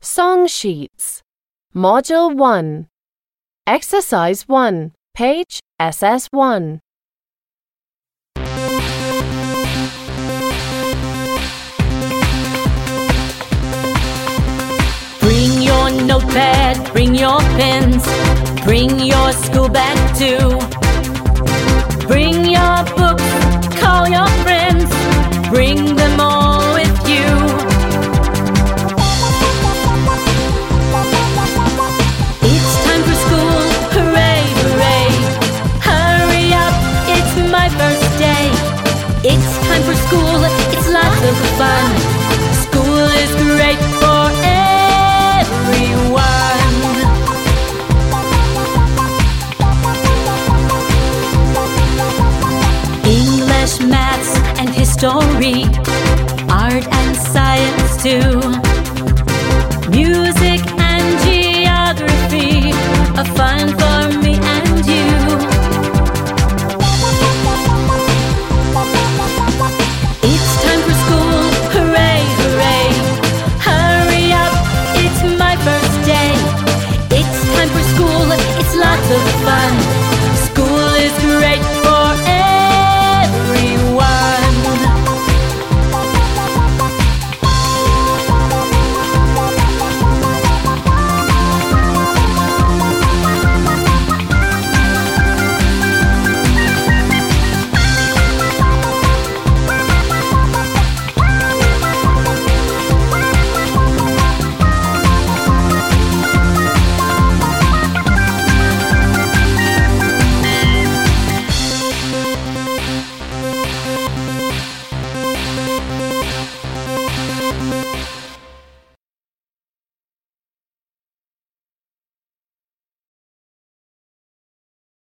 Song Sheets. Module 1. Exercise 1, page SS1. Bring your notepad, bring your pens, bring your school bag too. Bring your books, call your friends, bring them all with you. It's time for school, hooray, hooray. Hurry up, it's my first day. It's time for school, it's lots of fun. School is great for everyone. English, maths, and history, art and science too.